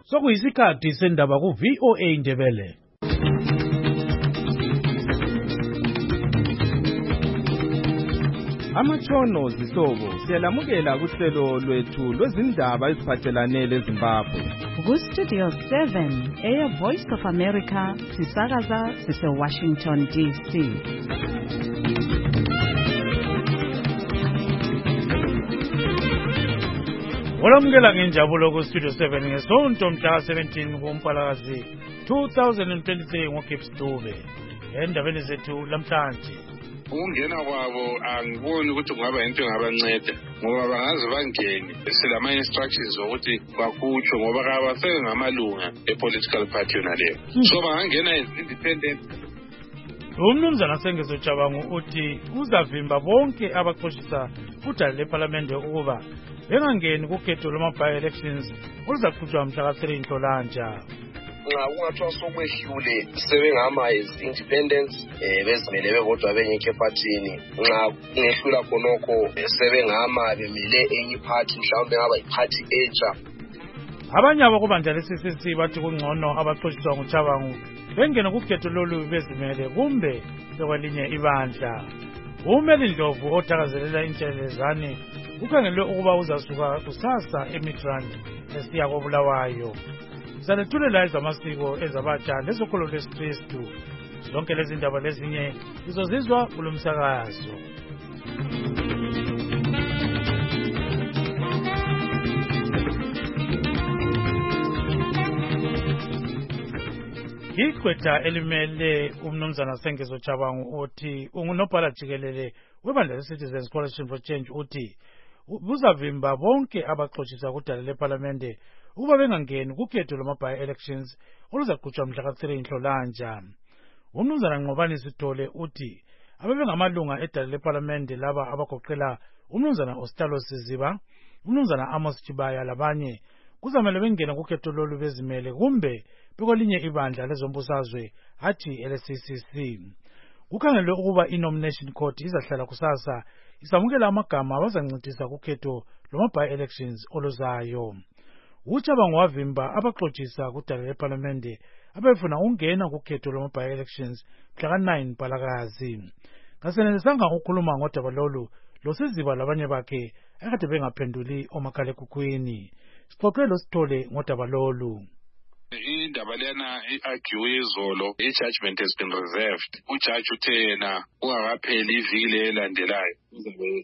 sokuyisikhathi sendaba ku-VOA Indebele. Amatshono zihlobo siyalamukela kuhlelo lwethu lwezindaba eziphathelane leZimbabwe. Ku-Studio 7 Air Voice of America sisakaza sise-Washington DC. Olamukela ngenjabulo ku-Studio 7 ngesonto mhla 17 kuMpalakazi 2023 ngoGibbs Dube. Endabeni zethu lamhlanje. Ukungena kwabo angiboni ukuthi kungaba into engabanceda ngoba bangaze bangene silama instructions ukuthi bakhutshwe ngoba kabaseke ngamalunga e-political party yona leyo. So bangangena independent. Umnumzana Sengezo Chabangu uthi uzavimba bonke abaxoshisa udala leParliament ukuba bengangeni kukhetho lwama-by-elections oluzaqhutshwa mhla ka-3 Nhlolanja. Nxa kungathiwa sokwehlule sebengama independence bezimele bekodwa bengekho ephathini nxa kungehlula khonokho sebengama bemele enye iphathi mhlawumbe ngaba iphathi entsha. Abanye abakubandla le-CCC bathi kungcono abaxoshiswa nguChabangu bengene kukhetho lolu bezimele kumbe bekwelinye ibandla. Umeli Ndlovu othakazelela intshelelezane ukhangelwe ukuba uzasuka kusasa eMidrand esiya koBulawayo. Sanethulela ezamasiko ezabatsha lezokholo lwesikristu. Zonke lezi ndaba lezinye izozizwa kulo msakazo. Iqwetha elimele umnumzana Sengezo Chabangu uthi ungunobhala jikelele webandla le-Citizens Coalition for Change uthi buzavimba bonke abaxoshisa kudala leParliament ukuba bengangeni kukhetho lwama-by-elections oluzaqhutshwa mhla ka-3 Nhlolanja. Umnumzana Nqobani Sithole uthi ababengamalunga edala leParliament laba abagoqela umnumzana Ostalo Siziba, umnumzana Amos Chibaya labanye kuzamele bengena kukhetho lolu bezimele kumbe bekwelinye ibandla lezombusazwe hathi ele-CCC. Kukhangelwe ukuba i-nomination court izahlala kusasa isamukela amagama abazancedisa kukhetho lwama-by-elections oluzayo. uChabangu wavimba abaxoshisa kudala leParliament abefuna ukungena kukhetho lwama-by-elections mhla ka-9 Mpalakazi. Kasenelisanga ukukhuluma ngodaba lolu loSiziba labanye bakhe akade bengaphenduli omakhalekhukhwini. Sixoxe loSithole ngodaba lolu. Indaba lena i-argue izolo i-judgment has been reserved. Ujaji uthe yena ungakapheli iviki elandelayo uzabe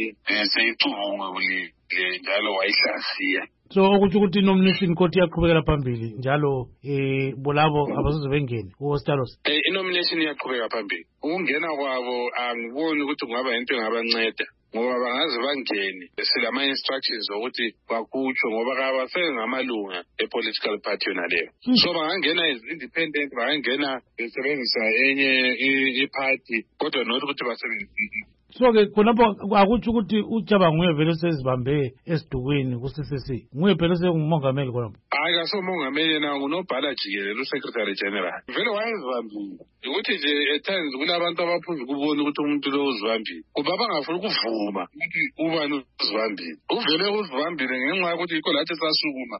seyicubungule njalo wayihlasiya. So ukuthi ukuthi nomination court iyaqhubekela phambili njalo bolabo abazuze bengene uHostalos. I-nomination iyaqhubeka phambili. Ukungena kwabo angiboni ukuthi kungaba into engabanceda ngoba bangaze bangene silama instructions ukuthi bakhutshwe ngoba kabaseke ngamalunga e-political party yona leyo. So bangangena independent, bangangena besebenzisa enye iphathi kodwa not ukuthi basebenzise. So-ke khonapho akutsho ukuthi uChabangu nguye vele sezibambe esidukwini ku-CCC, nguye phela sengumongameli khonapho. Hayi kasomongameli yena ngunobhala jikelele uSecretary General. Vele wayezibambile ukuthi nje at times kunabantu abaphuza ukubona ukuthi umuntu lo uzibambile kuba bangafuni ukuvuma ukuthi ubani uzibambile. Uvele uzibambile ngenxa yokuthi yikho lathi sasukuma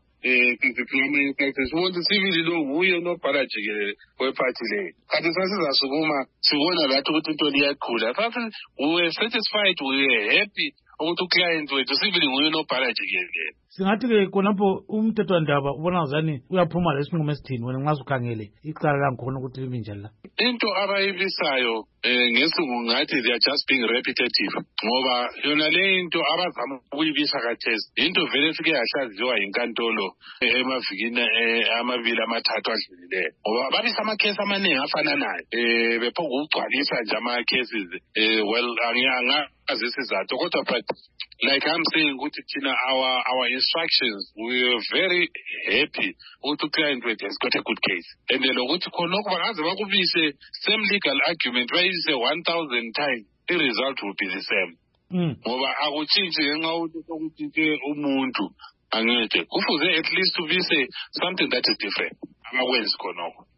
sibona sibili lo nguye unobhala jikelele wephathi leyo. Kanti sasizasukuma sibona lathi ukuthi into liyaqhula. We were satisfied, we were happy ukuthi uclient wethu sibili nguye unobhala jikelele. Singathi-ke khonapho umthethwandaba ubona ngazani uyaphuma lesinqumo esithini wena nxa ukhangele icala langikhona ukuthi limi njani la? Into abayibisayo ngesilungu ngathi they are just being repetitive ngoba yona le into abazama ukuyibisa kathesi into vele efike yahlaziwa yinkantolo emavikini amabili amathathu adlulileyo ngoba babisa amakhesi amaningi afananayo bephokugcwalisa nje ama-cases well angazi isizathu kodwa but like I'm saying ukuthi thina our instructions we were very happy ukuthi client wethu has got a good case and lokuthi khonokho bangaze bakubise same legal argument bayise 1000 times the result will be the same ngoba akutshintshi ngenxa yokuthi sokutshintshe umuntu angeke kufuze at least ubise something that is different abakwenzi khonokho.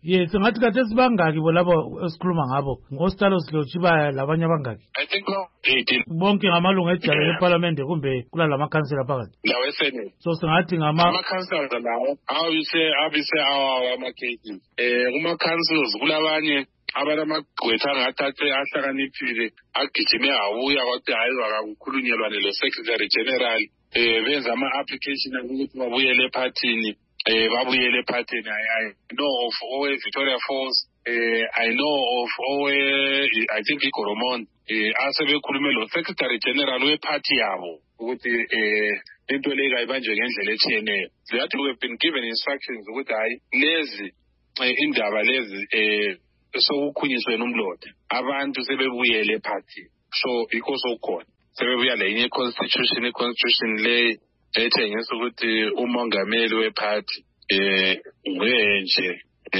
Yes, ngathi kade sibangaki bo labo esikhuluma ngabo ngostalo Silotshibaya labanye abangaki? I think no 18 Bonke ngamalungu ejala leParliament kumbe kula lama council phakathi. lawo eSenate. So singathi Ama-councils lawo abise ama-cases. Kuma-councils kulabanye abanamagqwetha angathathe ahlakaniphile agijime abuya kwathi hayi akakukhulunyelwane lo-Secretary General benza ama-application ukuthi babuyele ephathini. Babuyele ephathini. I know of Victoria Falls. I know of I think iGoromont. Asebekhulume lo-Secretary General wephathi yabo ukuthi into le kayibanjwe ngendlela etshiyeneyo. They had to have been given instructions ukuthi hayi lezi indaba lezi sokukhunyiswe nomlotha abantu sebebuyele ephathi. So ikho sokhona sebebuya lenye constitution le ethengisa ukuthi umongameli wephathi nguye nje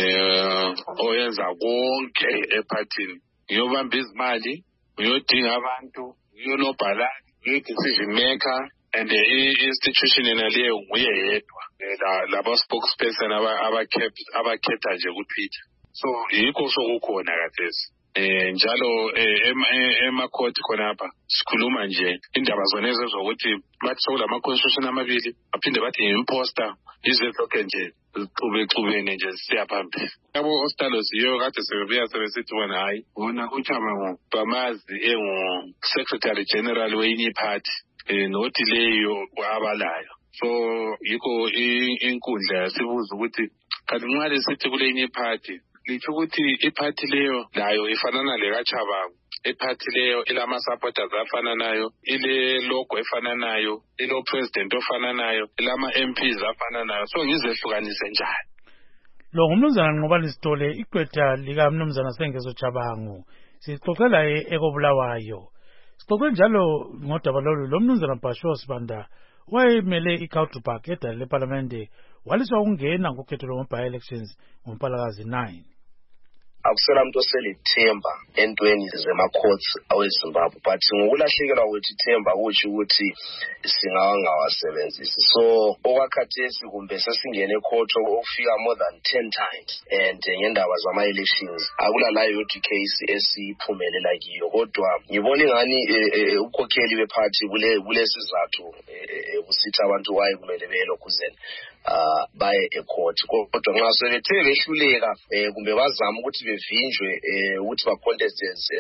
oyenza konke ephathini. Uyobamba izimali, uyodinga abantu, uyonobhala, uyi-decision maker, and i-institution enaleyo nguye yedwa. Laba spokesperson abakhetha nje ku-Twitter. So yikho sokukhona kathesi. Njalo emakhoti khonapha sikhuluma nje indaba zona ezokuthi bathi sokulama constitution amabili aphinde bathi imposter izonke nje xubene nje siya phambili. Yabo ostalo siyo kade sebebuya sebesithi wena hayi wona uChabangu bamazi engu Secretary General wenye party nothi leyo abalayo. So yikho inkundla yasibuza ukuthi kanti nxa lesithi kulenye party litho ukuthi iphathi leyo layo ifanana le kaChabangu, iphathi leyo ilama supporters afana nayo, ile logo efana nayo, ilo president ofana nayo, ilama MPs afana nayo. So ngizehlukanise njani? Lo ngumnumzana Nqobani Sithole, igqwetha lika mnumzana Sengezo Chabangu. Sixoxela ekobulawayo. Sixoxe njalo ngodaba lo mnumzana Bhasho Sibanda wayemele iCountrypark edale leParliament waliswa ukungena ngokhetho lomba elections ngoMpalakazi 9. Akusela umuntu oselithemba entweni zema-courts aweZimbabwe, but ngokulahlekelwa kwethu ithemba kutsho ukuthi singawangawasebenzisi. So okwakhathesi kumbe sesingene ecourt okufika more than 10 times, and ngendaba zama-elections akulalayo yodwa icase esiphumelela kiyo. Kodwa ngibona ingani ukhokheli bephathi kulesi sizathu kusithi abantu waye kumele belokhuzeni baye ecourt. Kodwa nxa sebethe behluleka kumbe bazama ukuthi bevinjwe ukuthi bacontest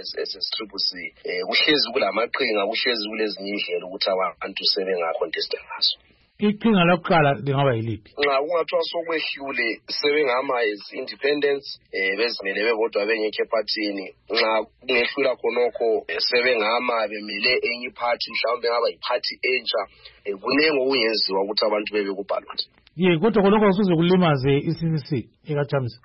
as C, kuhlezi kulamaqhinga, kuhlezi kulezinye indlela ukuthi abantu sebengacontesta ngazo. Iqhinga lokuqala lingaba yiliphi? Nxa kungathiwa sokwehlule sebengama as independence bezimele bebodwa bengekho ephathini. Nxa kungehlula khonokho sebengama bemele enye iphathi, mhlawumbe ngaba yiphathi entsha, kunenge okungenziwa ukuthi abantu bebe kubhalwa. Kodwa khonokho kusuze kulimaze iCCC ekaChamisa.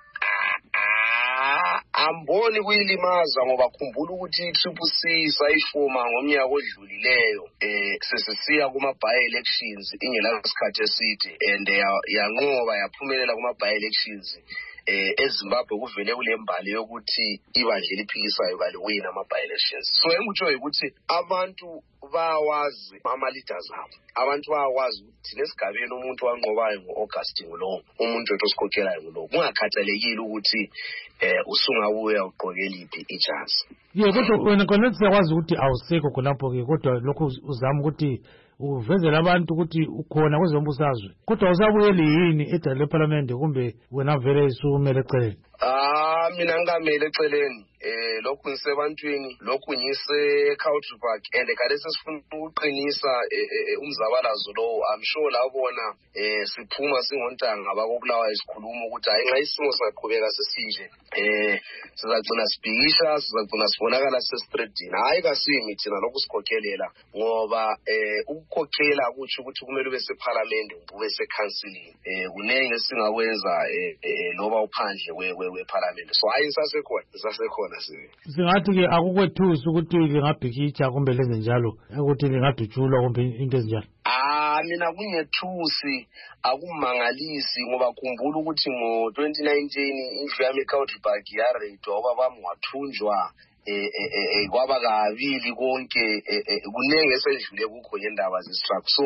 Amboni kuyilimaza ngoba khumbula ukuthi i-CCC sayifoma ngomnyaka odlulileyo sesisiya kuma-by-elections ingelasikhathi eside, and yanqoba yaphumelela kuma-by-elections. eZimbabwe kuvele kule mbali yokuthi ibandla eliphikisayo baliwina ama-by-elections. So engikutsho ukuthi abantu bayawazi ama-leaders abo, abantu bayawazi ukuthi lesigabeni umuntu wanqobayo ngo-August ngulowo, umuntu osikhokhelayo ngulowo, kungakhathalekile ukuthi usungabuya ugqoke liphi ijazi. Kodwa wena khona siyakwazi ukuthi awusekho khonapho-ke, kodwa lokho uzama ukuthi uvezela abantu ukuthi ukhona kwezombusazwe, kodwa usabuyeli yini edale leParliament kumbe wena vele isumele eceleni? Mina ngamele eceleni, lokhu ngisebantwini, lokhu ngise Countrypark, and kalese sifuna ukuqinisa umzabalazo lo. I'm sure labona siphuma singontanga bakobulawa isikhuluma ukuthi hayi nxa isimo singaqhubeka sisinje sizagcina sibhikisha, sizagcina sibonakala sesitreetini. Hayi kasimi thina lokhu sikhokhelela ngoba ukukhokhela kutsho ukuthi kumele ube seParliament ube seCouncilini. Kunenge singakwenza loba uphandle weParliament. So hayi sasekhona singathi-ke akukwethusi ukuthi lingabhikitsha kumbe lenze njalo, ukuthi lingadutshulwa kumbe into ezinjalo? Mina kungethusi, akumangalisi ngoba khumbula ukuthi ngo-2019 indlu yami eCountrypark yareyidwa ngoba bami wathunjwa, kwaba kabili konke, kunenge esedlule kukho ngendaba ze-struck. So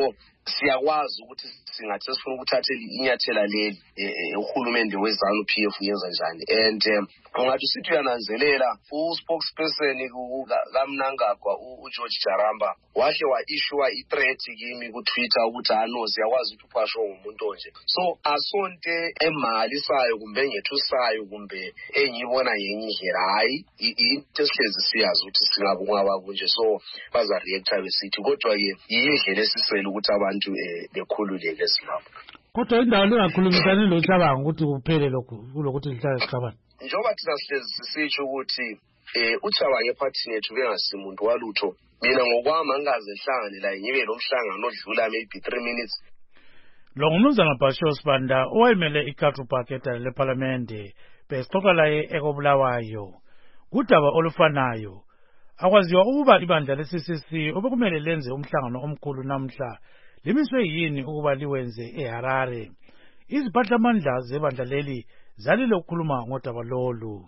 siyakwazi ukuthi singathi sifuna ukuthathela inyathela leli uhulumende weZANU-PF uyenza njani. And ungathi sithi uyananzelela u-spokesperson kaMnangagwa uGeorge Jaramba wahle wa-issue i-threat kimi ku-Twitter ukuthi no siyakwazi ukuthi uphasho ngumuntu onje. So asonto emalisayo kumbe engethusayo kumbe engiyibona ngenye indlela hayi into esihlezi siyazi ukuthi singabungaba kunje. So baza reactor besithi kodwa ke yindlela esisele ukuthi abantu bekhululeke eSimbabwe. Kodwa indawo lengakhulumisani loChabanga ukuthi kuphele lokhu kulokuthi lihlale sixabana. Njengoba thina sihlezi sisitsho ukuthi uChabanga ephathini yethu bengasimuntu walutho. Mina ngokwami angikaze ngihlangane la ngibe lo mhlangano odlula maybe 3 minutes. Lo ngumnumzana Basho Sibanda owayemele iKatru Park edale leParliamente besixoxa laye ekobulawayo. Kudaba olufanayo akwaziwa ukuba ibandla leCCC obekumele lenze umhlangano omkhulu namhla limiswe yini ukuba liwenze eHarare. Iziphathamandla zebandla leli zalile ukukhuluma ngodaba lolu.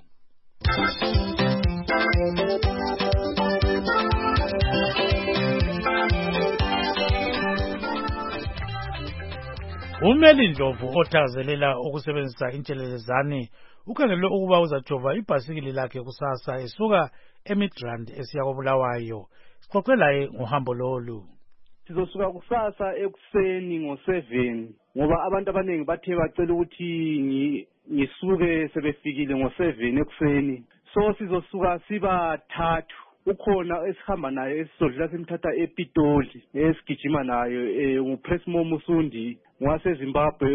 Umeli Ndlovu othakazelela ukusebenzisa intshelelezane ukhangelwe ukuba uzajova ibhasikili lakhe kusasa esuka eMidrand esiya koBulawayo. Sixoxe laye ngohambo lolu. Sizosuka kusasa ekuseni ngo7 ngoba abantu abaningi bathe bacela ukuthi ngisuke sebefikile ngo7 ekuseni. So sizosuka siba 3. Ukhona esihamba naye esizodlula simthatha ePitoli esigijima nayo nguPresmo Musundi waseZimbabwe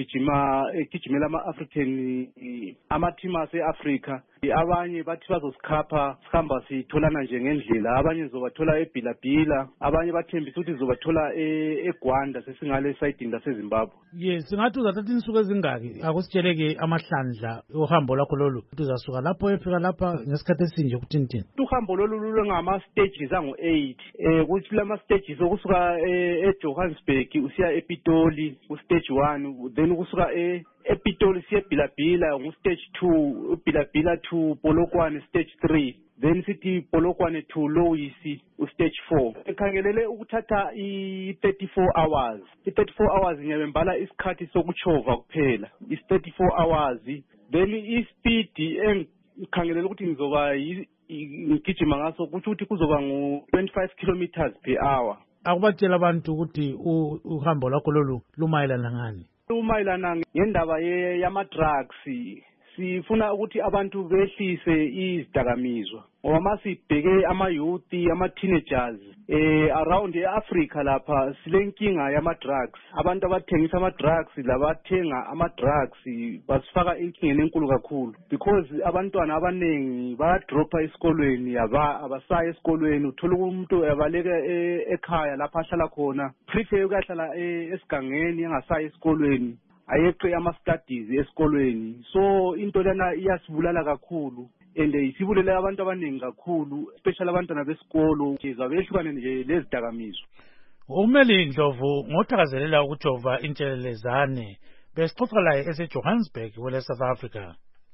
egijimela ama-African ama-team ase-Africa. Abanye bathi bazosikhapha sihamba sitholana nje ngendlela, abanye sizobathola eBhilabhila, abanye bathembisa ukuthi sizobathola eGwanda sesingale esayidini laseZimbabwe. Yes, singathi uzathatha insuku ezingaki akusitsheleke amahlandla ohambo lakho lolu uzasuka lapho efika lapha ngesikhathi esinje ukuthini. Uhambo lolu lungama-stages angu-8 kuthi lama-stages okusuka eJohannesburg usiya ePitoli stage 1, then kusuka ePitoli siya eBhilabhila ngu-stage 2, uBhilabhila 2 Polokwane stage 3, then sithi Polokwane 2 Lowisi stage 4. Ekhangelele ukuthatha i-34 hours. I-34 hours ngiyabembala isikhathi sokuchova kuphela. Is-34 hours. Then i-speed engikhangelele ukuthi ngizoba ngigijima ngaso ukuthi kuzoba ngu-25 kilometers per hour. Akubatshela abantu ukuthi uhambo lakho lolu lumayelana ngani? Lumayelana ngendaba yama-drugs. Sifuna ukuthi abantu behlise izidakamizwa ngoba masibheke ama-youth ama-teenagers around e-Africa lapha silenkinga yama-drugs. Abantu abathengisa ama-drugs labathenga ama-drugs basifaka inkingeni enkulu kakhulu because abantwana abaningi bayadropha esikolweni abasaya esikolweni. Uthola umuntu abaleka ekhaya lapha ahlala khona prefer ukuhlala esigangeni engasaya esikolweni ayeqe ama-studies esikolweni. So into lena iyasibulala kakhulu and isibulele abantu abaningi kakhulu especially abantwana besikolo behlukane nje lezidakamizwa. Umeli Ndlovu ngothakazelela ukujova intshelelezane besixoxa laye eseJohannesburg kwele South Africa.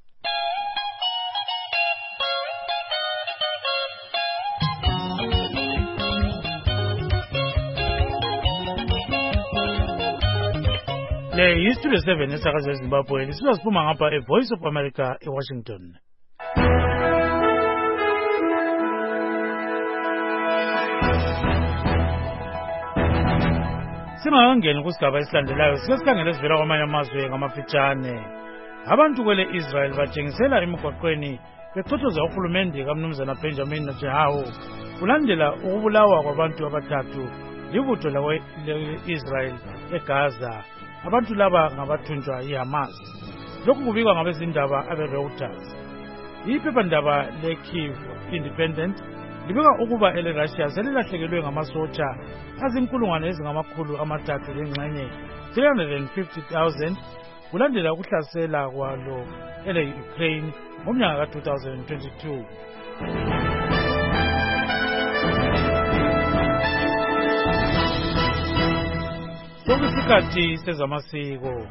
Le History 7 esakazo eZimbabwe lisizosipuma ngapha eVoice of America eWashington. Singakangeni kusigaba esilandelayo sesikhangele esivela kwamanye amazwe ngamafitshane. Abantu kwele Israel batshengisela emigwaqweni bexothoza uhulumende kaMnumzana Benjamin Netanyahu kulandela ukubulawa kwabantu abathathu libutho le-Israel eGaza. Abantu laba ngabathunjwa yiHamas. Lokhu kubikwa ngabezindaba abeReuters. Iphephandaba leKyiv Independent libika ukuba eleRussia selilahlekelwe ngamasotsha azinkulungwane ezingamakhulu amathathu lengxenye 350,000 kulandela ukuhlasela kwalo ele-Ukraine ngomnyaka ka-2022. Sokusikhathi sezamasiko.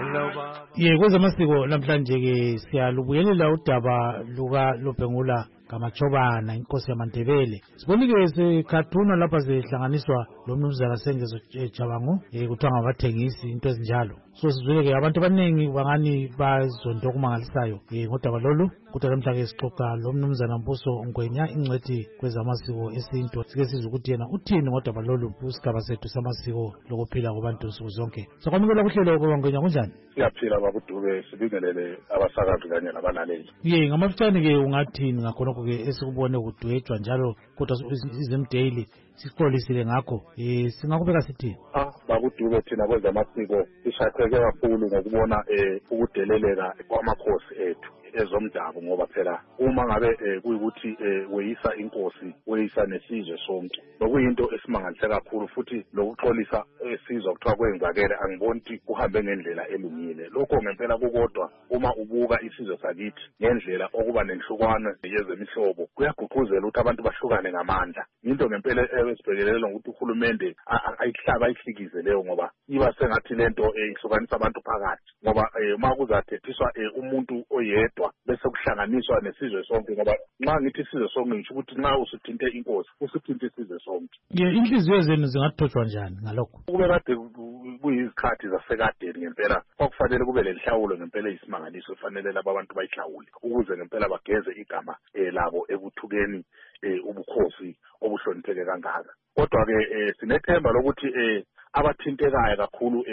Kwezamasiko namhlanje ke siyalubuyelela udaba luka Lobhengula kaMachobana inkosi yamaNdebele. Sibonike sekhathuna lapha zihlanganiswa lo mnumzana Sengezo Jabangu kuthiwa ngabathengisi into ezinjalo. So sizwile-ke abantu abaningi bangani bazonto okumangalisayo ngodaba lolu. Kodwa namhla-ke sixoxa lo mnumzana Mbuso Ngwenya ingcwethi kwezamasiko esintu. Sike sizwe ukuthi yena uthini ngodaba lolu kusigaba sethu samasiko lokuphila kwabantu nsuku zonke. Sakwamukela kuhlelo Baba Ngwenya kunjani? Siyaphila babudube sibingelele abasakazi kanye nabalaleli. Ngamafutshane-ke ungathini ngakhonokho-ke esikubone kudwetshwa njalo kodwa izimdaily sixolisile ngakho singakubeka sithini? Babudube thina kwezamasiko sishaqeke kakhulu ngokubona ukudeleleka kwamakhosi ethu ezomdabu ngoba phela uma ngabe kuyikuthi weyisa inkosi weyisa nesizwe sonke lokuyinto esimangalise kakhulu futhi lokuxolisa esizwe kuthiwa kwenzakele angiboni ukuthi kuhambe ngendlela elungile. Lokho ngempela kukodwa uma ubuka isizwe sakithi ngendlela okuba nenhlukwana yezemihlobo kuyagqugquzela ukuthi abantu bahlukane ngamandla. Into ngempela esibhekelele ukuthi uhulumende ayihlikize leyo ngoba iba sengathi lento ihlukanisa abantu phakathi ngoba uma kuzathethiswa umuntu oyedwa bese kuhlanganiswa nesizwe sonke ngoba nxa ngithi isizwe sonke ngisho ukuthi nxa usuthinte inkosi usuthinte isizwe sonke. Inhliziyo zenu zingathotshwa njani ngalokho? Kube kade kuyizikhathi zasekadeni ngempela kwakufanele kube lenhlawulo ngempela isimangaliso kufanele laba abantu bayihlawule ukuze ngempela bageze igama labo ekuthukeni ubukhosi obuhlonipheke kangaka. Kodwa-ke sinethemba lokuthi abathintekayo kakhulu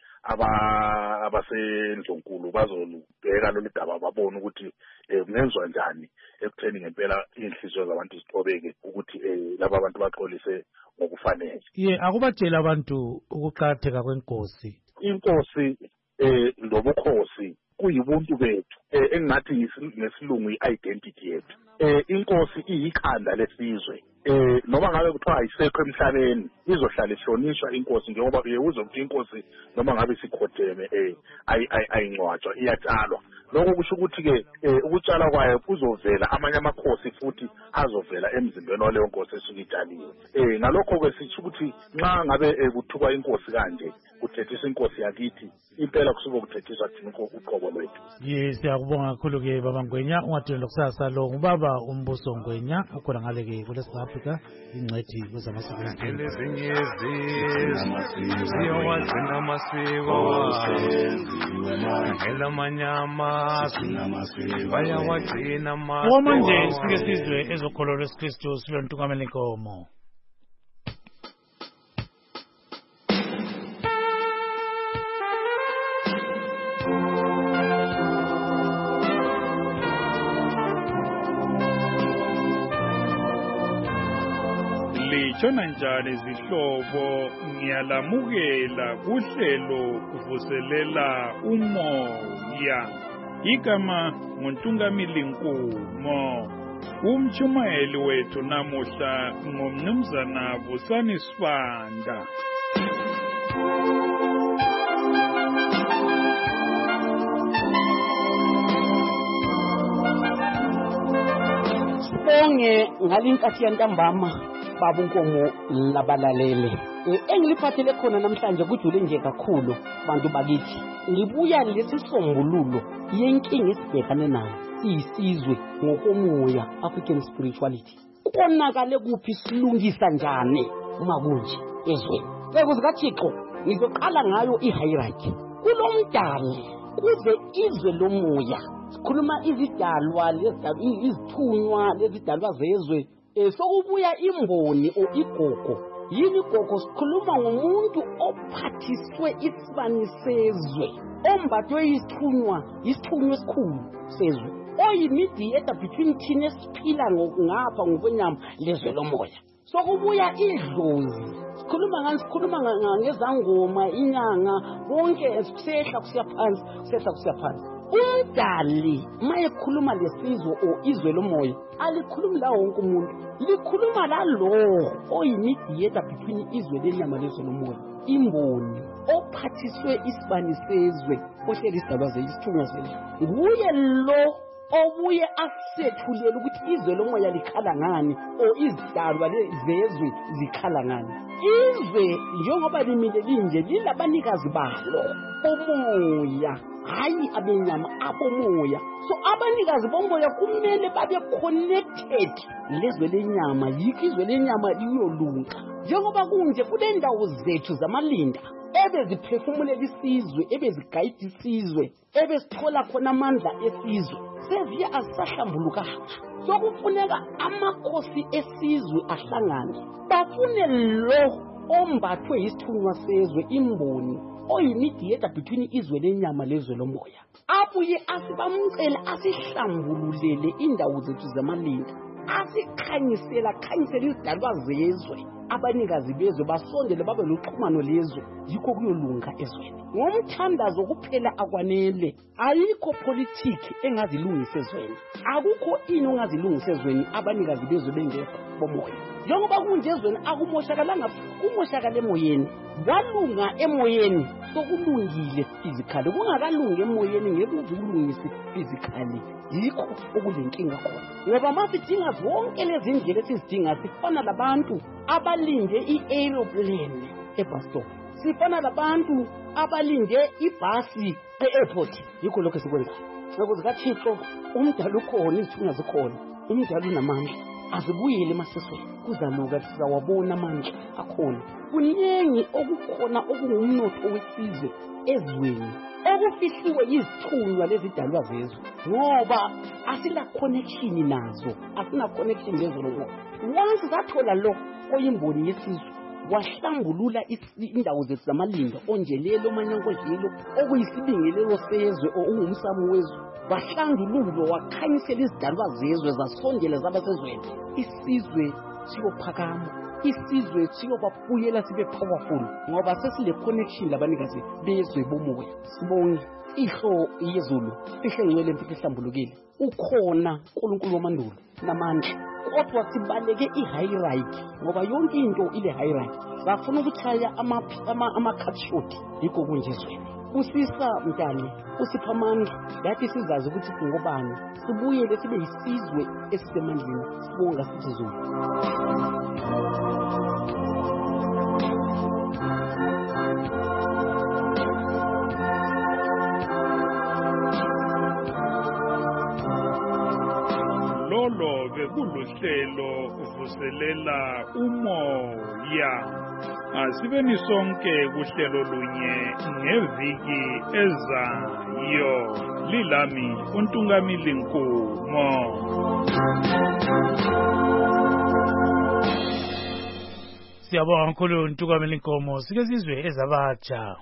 abasendlonkulu bazolubheka lolu daba babone ukuthi kungenzwa njani ekutheni ngempela inhliziyo zabantu zithobeke ukuthi laba abantu baxolise ngokufanele. Akubatshela abantu ukuqakatheka kwenkosi. Inkosi lobukhosi kuyibuntu bethu engingathi ngesilungu i-identity yethu. Inkosi iyikhanda lesizwe. Noma ngabe kuthiwa ayisekho emhlabeni izohlala ihlonishwa inkosi njengoba uzokuthi inkosi noma ngabe sikhotheme ayingcwatshwa iyatshalwa. Lokho kusho ukuthi-ke ukutshala kwayo kuzovela amanye amakhosi futhi azovela emzimbeni waleyo nkosi esuke itshaliwe. Ngalokho-ke sisho ukuthi nxa ngabe kuthukwa inkosi kanje kuthethiswa inkosi yakithi impela kusuke kuthethiswa thina uqobo lwethu. Siyakubonga kakhulu-ke Baba Ngwenya. Ungadinela kusasa lo ngubaba uMbuso Ngwenya ukhona ngale-ke kule South Africa ingcwethi kwezamasiko ziyowagcina amasiko bayawagcina amasiko. Manje sike sizwe ezokholwa lwesikristu silontukamela inkomo. Litshona njani izihlobo, ngiyalamukela kuhlelo kuvuselela umoya. Igama nguNtungamili Nkumo. Umchumayeli wethu namuhla ngumnumzana Busani Sibanda. Sibonge ngalinkathi yantambama baba uNkomo labalalele. Engiliphathele khona namhlanje kujule nje kakhulu bantu bakithi. Ngibuya lesisombululo yenkinga esibhekane nayo siyisizwe ngokomoya African spirituality. Konakale kuphi silungisa njani uma kunje ezweni. SekuzikaThixo ngizoqala ngayo ihierarchy. Kulomdali kuze izwe lomoya. Sikhuluma izidalwa izithunywa lezidalwa zezwe. Sokubuya imboni o igogo. Yini gogo sikhuluma ngomuntu ophathiswe isibani sezwe. Ombathwe isithunywa esikhulu sezwe. Oyimediator between thina esiphila ngapha ngokwenyama lezwe lomoya. Sokubuya idlozi. Sikhuluma ngezangoma inyanga bonke sisehla kusiyaphansi. Umdali mayekhuluma lesizwe o izwe lomoya alikhulumi la wonke umuntu likhuluma la lo oyimediator between izwe lenyama lezwe lomoya imboni ophathiswe isibani sezwe ohleli isidalwa zesithunywa sezwe nguye lo obuye asethulela ukuthi izwe lomoya likhala ngani o izidalwa lezezwe zikhala ngani. Izwe njengoba limile linje lilabanikazi balo umoya hayi abenyama abomoya. So abanikazi bomoya kumele babe connected lezwe lenyama, yikho izwe lenyama liyolunga. Njengoba kunje kule ndawo zethu zamalinda ebeziphefumulela isizwe, ebezigayida isizwe, ebesithola khona amandla esizwe, seziye azisahlambulukanga. Sokufuneka amakhosi esizwe ahlangane, bafune lo ombathwe isithunywa sezwe, imboni oyimediator between izwe lenyama lezwe lomoya, abuye asibamcela asihlambululele indawo zethu zamalinda, khanyisela izidalwa zezwe, abanikazi bezwe basondele babe loxhumano lezwe, yikho kuyolunga ezweni. Ngomthandazo kuphela akwanele, ayikho politiki engazilungisa ezweni, akukho ini ongazilungisa ezweni abanikazi bezwe bengekho bomoya. Njengoba kunje ezweni akumoshakalanga, kumoshakala emoyeni, kwalunga emoyeni, sokulungile physically. Kungakalungi emoyeni ngeke ukulungise physically, yikho okulenkinga khona. Ngoba masidinga zonke lezi ndlela esizidinga, sifana labantu abalinde i-aeroplane e-bus stop, sifana labantu abalinde ibhasi e-airport. Yikho lokho sikwenzayo. Ngoba zikaThixo umdala ukhona, izithunywa zikhona, umdala unamandla, azibuyele emasisweni, kuzaluka sizawabona amandla akhona. Kuningi okukhona okungumnotho wesizwe ezweni, okufihliwe yizithunywa lezidalwa zezwe, ngoba asina connection nazo, asina connection lezo lokho. Once zathola lo oyimboni yesizwe, wahlambulula indawo zethu zamalinda, onjelelo manyangodlelo, okuyisibingelelo sezwe, ungumsamo wezwe, bahlandululo wakhanyisela izidalwa zezwe, zasondela zabasezweni, isizwe siyophakama, isizwe siyobabuyela sibe powerful, ngoba sesile connection labanikazi bezwe bomoya. Sibonge ihlo yezulu ihle ngcwele impilo ehlambulukile, ukhona uNkulunkulu wamandulo namandla, kodwa sibaleke i-hierarchy, ngoba yonke into ile hierarchy. Bafuna ukuthaya ama-cut short, yikho kunje ezweni. Usisa mntane, usipha amandla, yathi sizazi ukuthi singobani, sibuyele sibe yisizwe esisemandleni. Sibonga sithi Zulu. Lolo bekuluhlelo uvuselela umoya. Asibeni sonke kuhlelo lunye ngeviki ezayo. Lilami uNtungamili Nkumo. Siyabonga kakhulu uNtungamili Nkumo. Sike sizwe ezabatsha.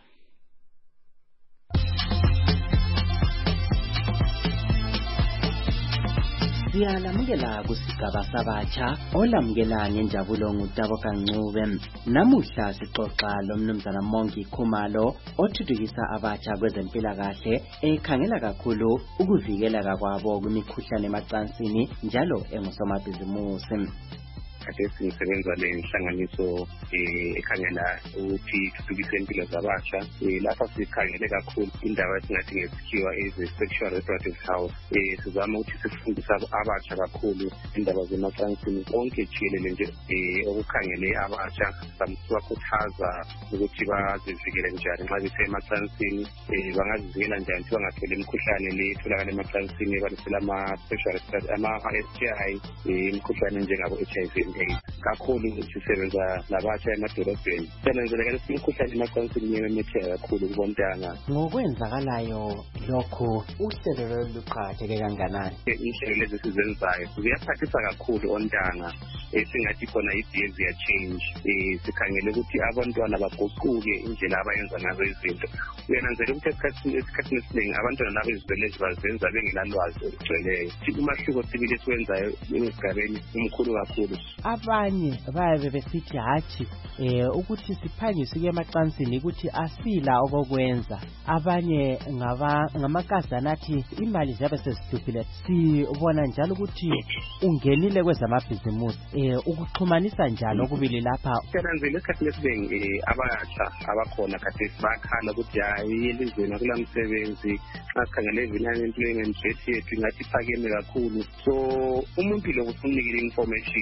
Siyalamukela kusigaba sabatsha olamukela ngenjabulo nguTabo Kancube. Namuhla sixoxa lomnumzana Mongi Khumalo othuthukisa abatsha kwezempilakahle, ekhangela kakhulu ukuvikeleka kwabo kwimikhuhlane emacansini njalo engusomabhizimusi. Khathesi ngisebenza lenhlanganiso ekhangela ukuthi ithuthukise impilo zabasha. Lapha sikhangele kakhulu indaba esingathi ngesikhiwa eze-sexual reproductive health. Sizama ukuthi sifundise abasha kakhulu indaba zemacansini konke jikelele nje okukhangele abasha. Sibakhuthaza ukuthi bazivikele njani nxa besemacansini, bangazivikela njani ukuthi bangatholi imikhuhlane le etholakala emacansini ebalisela ama-sexual ama-STI, imikhuhlane njengabo-HIV. Kakhulu sisebenza labatsha emadolobheni. Senenzeleka lesi imikhuhlane emacansini yememetheka kakhulu kubontanga. Ngokwenzakalayo lokho uhlelo luqhatheke kanganani? Inhlelo lezi sizenzayo ziyaphathisa kakhulu ontanga, esingathi khona i-behavior change. Sikhangele ukuthi abantwana baguquke indlela abayenza ngazo izinto. Uyananzela ukuthi esikhathini esiningi abantwana labo izibelezi bazenza bengelalwazi olugcweleyo. Umahluko sibili esiwenzayo esigabeni umkhulu kakhulu. Abanye bayabe besithi hathi ukuthi siphangise ke emacansini ukuthi asila okokwenza. Abanye ngamakazana athi imali zabe sezidubhile. Sibona njalo ukuthi ungenile kwezamabhizimusi, ukuxhumanisa njalo okubili lapha. Siyananzela esikhathini esiningi abatsha abakhona khathesi bakhala ukuthi hayi elizweni akulamsebenzi, xa sikhangele unemployment rate yethu ingathi iphakeme kakhulu. So umuntu lo kufunikile information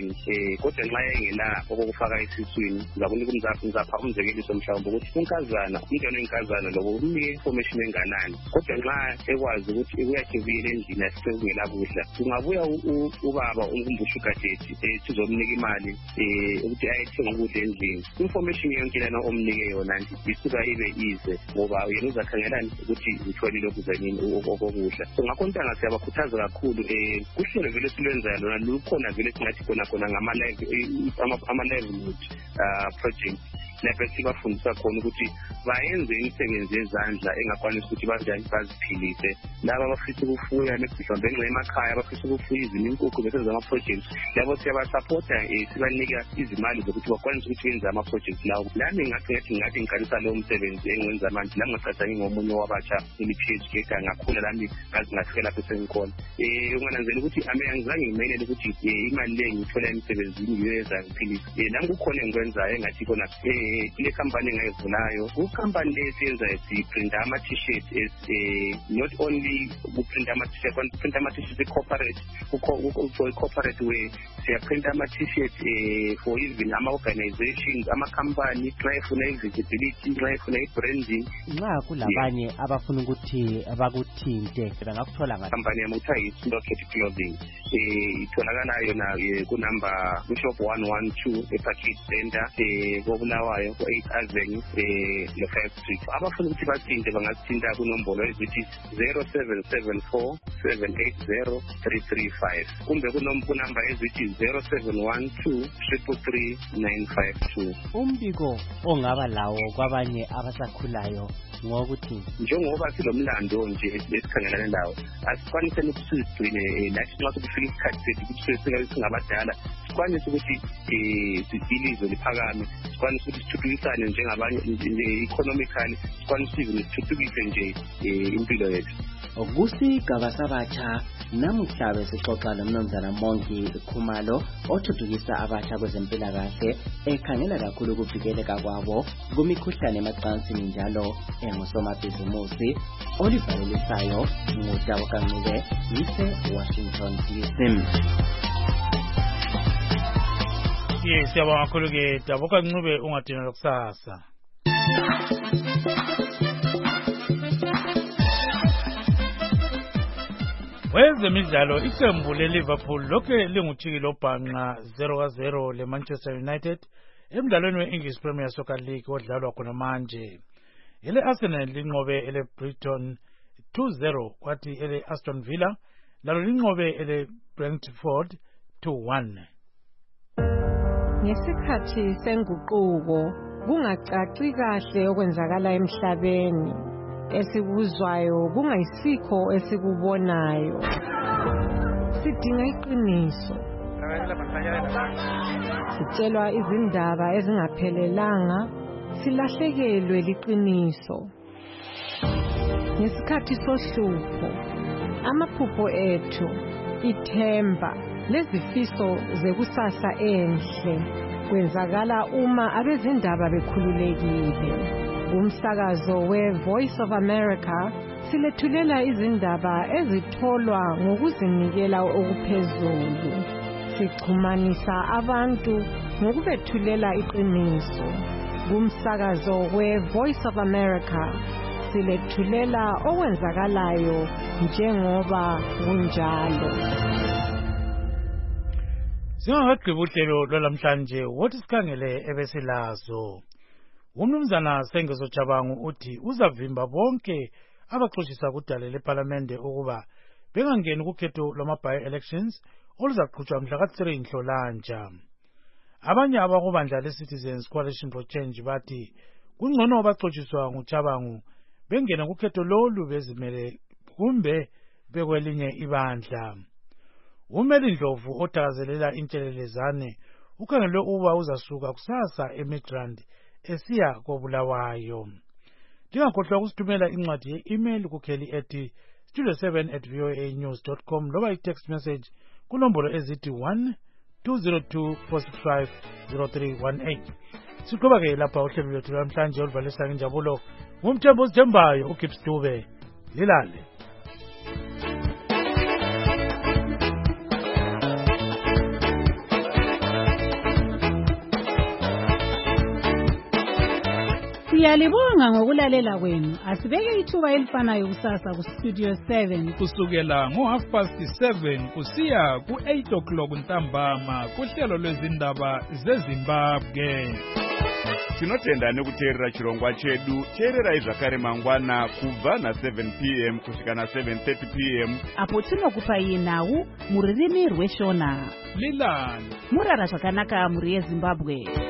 kodwa nxa engela okokufaka esiswini ngizakunika ngizapha umzekeliso mhlawumbe ukuthi unkazana umntwana wenkazana lobo umnike information enganani kodwa nxa ekwazi ukuthi uyajebuyela endlini asekungela kudla kungabuya ubaba umbusuka daddy sizomnika imali ukuthi ayethenga ukudla endlini information yonke lana omnike yona nje isuka ibe ize ngoba yena uzakhangelani ukuthi utholile ukudla nini okokudla so ngakho ntanga siyabakhuthaza kakhulu kuhlelo vele silwenzayo lona lukhona vele singathi khona ama-livelihood project lapho sibafundisa khona ukuthi bayenze imisebenzi yezandla engakwanisi ukuthi banjani baziphilise laba abafisa ukufuya mhlawumbe ngenxa emakhaya abafisa ukufuya izinkukhu besenza ama-projects labo siyabasapota sibanika izimali zokuthi bakwanise ukuthi benze ama-projects lawo lami ngathi ngiqalisa lowo msebenzi engiwenza manje la ngingacathi ngomunye wabatsha eli-PhD ega ngakhula lami ngazi ngafika lapho sengikhona ungananzela ukuthi angizange ngimayelele ukuthi imali le ngiyithola emsebenzini yiyo ezangiphilisa nami kukhona engikwenzayo engathi khona kule company engayivulayo ukhampani lesenza siprinta ama-t-shirt not only kuprinta ama-t-shirt kodwa kuprinta ama-t-shirt e-corporate for i-corporate way siyaprinta ama-t-shirt for even ama-organizations ama-company nxa efuna i-visibility nxa efuna i-branding nxa kulabanye abafuna ukuthi bakuthinte bangakuthola ngathi company yami kuthiwa yi-Locket Clothing itholakala yona kunumber bishop 112 ePackage Center koBulawayo 8 Avenue le5 Street abafuna ukuthi bathinte bangathinta kunombolo ezithi 0774 780 335 kumbe kunumber ezithi 0712 333 952 umbiko ongaba lawo kwabanye abasakhulayo ngokuthi njengoba silomlando nje esikhangelane lawo asikwanise ukusigcine nathi nxa sekufika isikhathi sethu ukuthi singabadala sikwanise ukuthi ilizwe liphakame sikwanise ukuthi sithuthukisane njengabanye economically sikwanise sithuthukise nje impilo yethu kusigaba sabatsha namuhla besixoxa nomnumzana Mongi Khumalo othuthukisa abatsha kwezempilakahle ekhangela kakhulu ukuvikeleka kwabo kumikhuhlane emacansini njalo engusomabhizimusi olivalelisayo nguDabo Kancube Washington DC. Siyabonga kakhulu-ke Dabo Kancube ungadinwa lokusasa. Wezemidlalo iqembu leLiverpool lokhe lingujikilo bhanqa 0-0 leManchester United emdlalweni we-English Premier Soccer League odlalwa khona manje. Ele-Arsenal linqobe ele-Brighton 2-0 kwathi ele-Aston Villa lalo linqobe ele-Brentford 2-1. Ngesikhathi senguquko kungacaci kahle okwenzakala emhlabeni esikuzwayo kungayisikho esikubonayo sidinga iqiniso sitshelwa izindaba ezingaphelelanga silahlekelwe liqiniso ngesikhathi sohlupho amaphupho ethu ithemba lezifiso zekusasa enhle kwenzakala uma abezindaba bekhululekile. Umsakazo we-Voice of America silethulela izindaba ezitholwa ngokuzinikela okuphezulu. Sixhumanisa abantu ngokubethulela iqiniso. Umsakazo we-Voice of America silethulela okwenzakalayo njengoba kunjalo. Singakagqibi uhlelo lwalamhlanje wothi sikhangele ebesilazo. Umnumzana Sengezo Jabangu uthi uzavimba bonke abaxoshisa kudale leParlamente ukuba bengangeni kukhetho lwama-by-elections oluzaqhutshwa mhla ka-3 Nhlolanja. Abanye abakubandla le-Citizens Coalition for Change bathi kungcono baxotshiswa nguJabangu bengena kukhetho lolu bezimele kumbe bekwelinye ibandla. Umeli Ndlovu othakazelela intshelelezane ukhangelwe uba uzasuka kusasa eMidrand esiya koBulawayo. Ndingakhohlwa ukusithumela incwadi ye-email kukheli ethi studio7@voanews.com loba i-text message kunombolo ezithi 1-202-465-0318. Siqhubeke lapha uhlelo lwethu lwamhlanje oluvalisa ngenjabulo ngumthembu ozithembayo uGibbs Dube. Lilale. Siyalibonga ngokulalela kwenu. Asibeke ithuba elifanayo kusasa ku Studio 7 kusukela ngo7:30 kusiya ku8 ntambama kuhlelo lwezindaba zeZimbabwe. Tinotenda nekuteerera chirongwa chedu. Teererai zvakare mangwana kubva na7 p.m. kusvika na7:30 p.m. apo tinokupai nhau mururimi rweshona. Lilani murara zvakanaka muri yeZimbabwe.